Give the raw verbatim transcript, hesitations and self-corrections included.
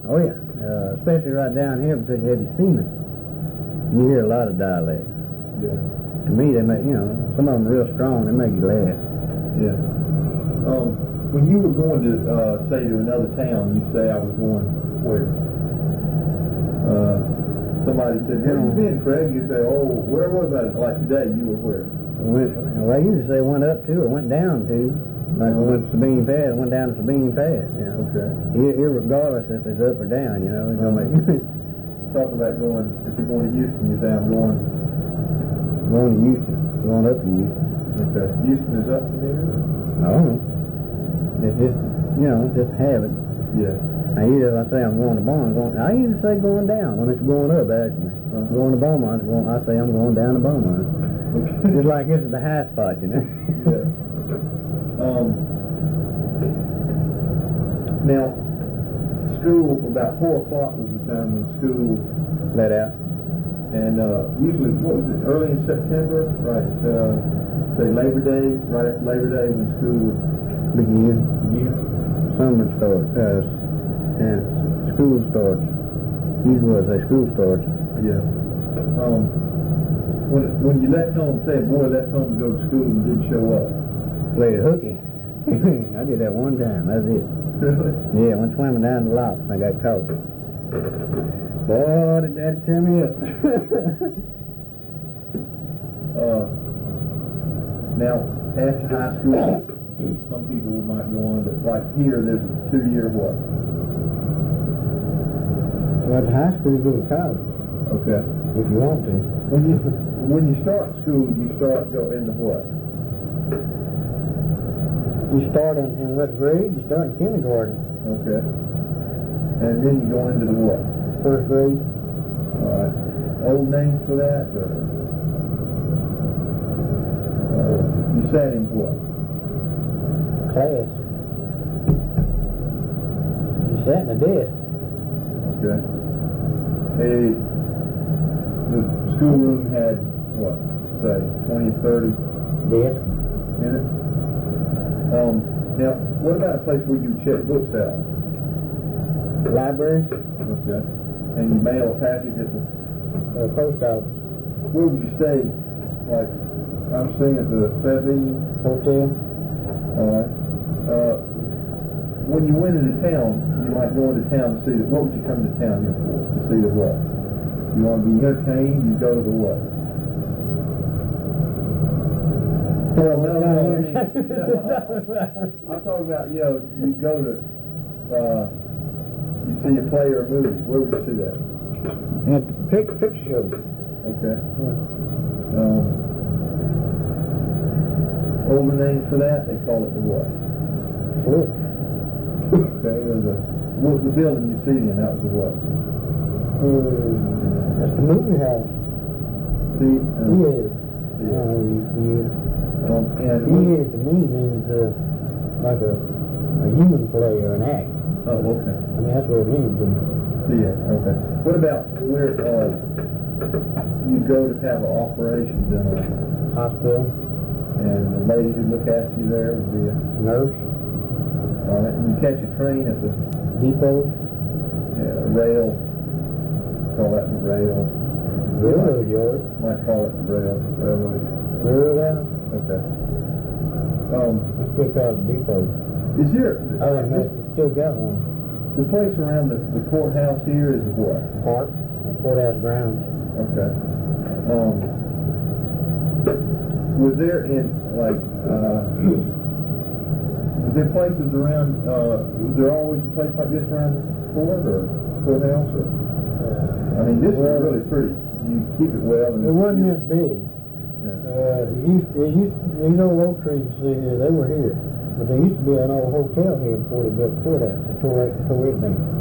Oh yeah, uh, especially right down here because you have your seamen. You hear a lot of dialects. Yeah. To me, they make, you know, some of them real strong, they make you laugh. Yeah. Um, when you were going to, uh, say, to another town, you say, I was going where? Uh, somebody said, where have you been, Craig? You say, oh, where was I? Like today, you were where? Went, well, I usually say went up to or went down to. Like we went to Sabine Pass, went down to Sabine Pass, you know. Okay. Irregardless if it's up or down, you know, it's gonna make talk about going, if you're going to Houston, you say, I'm going... Going to Houston. Going up to Houston. Okay. Houston is up from here? I don't know. It's just, you know, just habit. Yeah. I usually, if I say I'm going to Beaumont, going, I usually say going down when it's going up, actually. Uh-huh. Going to Beaumont, going, I say I'm going down to Beaumont. Okay. Just like this is the high spot, you know? Yeah. Um, now, school, about four o'clock was the time when school let out. And uh, usually, what was it, early in September, right, uh, say Labor Day, right after Labor Day when school begin. Begin? Summer starts, uh, and school starts. Usually I say school starts. Yeah. Um, when, when you left home, say a boy left home to go to school and didn't show up. Played hooky. I did that one time, that's it. Really? Yeah, I went swimming down the locks and I got caught. Boy, did Daddy tear me up. uh, now, after high school, some people might go on to, like here, there's a two-year what? So after high school, you go to college. Okay. If you want to. When you when you start school, you start go into what? You start in, in what grade? You start in kindergarten. Okay. And then you go into the what? First grade. All right. Old names for that? Or, uh, you sat in what? Class. You sat in the desk. Okay. Hey, the schoolroom had what? Say twenty, thirty Desk. in it. Um, now, what about a place where you check books out? Library. Okay. And you mail a package at the Uh, post office. Where would you stay? Like, I'm staying at the Sabine Hotel. All right. Uh, when you went into town, you might go into town to see the, what would you come to town here for? To see the what? You want to be entertained, you go to the what? Well, no, no, I mean, yeah, I'm talking about, you know, you go to, uh, you see a play or a movie. Where would you see that? At the pic, picture show. Okay. Yeah. Um, older name for that, they call it the what? Look. Okay, or the, what the building you see in, that was the what? Uh, that's the movie house. The, uh, Theater. Theater. Oh, theater. Um, and Theater to me means uh, like a, a human play or an act. oh, okay. I mean, that's what it means to me. Yeah, okay. What about where uh, you go to have an operation done on you? Hospital. And the lady who look after you there would be a Nurse. all right. And you catch a train at the Depot. yeah, rail. Call that the rail. Railroad yard. Might call it the rail. Railroad. Railroad house. Okay. Um, I still call it Depot. is there Oh, and that's still got one. the place around the, the courthouse here is what? Park. Or courthouse grounds. Okay. Um, was there in like uh, was there places around? Uh, was there always a place like this around the court or courthouse? Or Uh, I mean, this well, is really pretty. You keep it well. And it wasn't this big. Yeah. Uh, it used, it used, these old oak trees you see here, they were here. But there used to be an old hotel here before they built the courthouse. They tore, it, tore it down.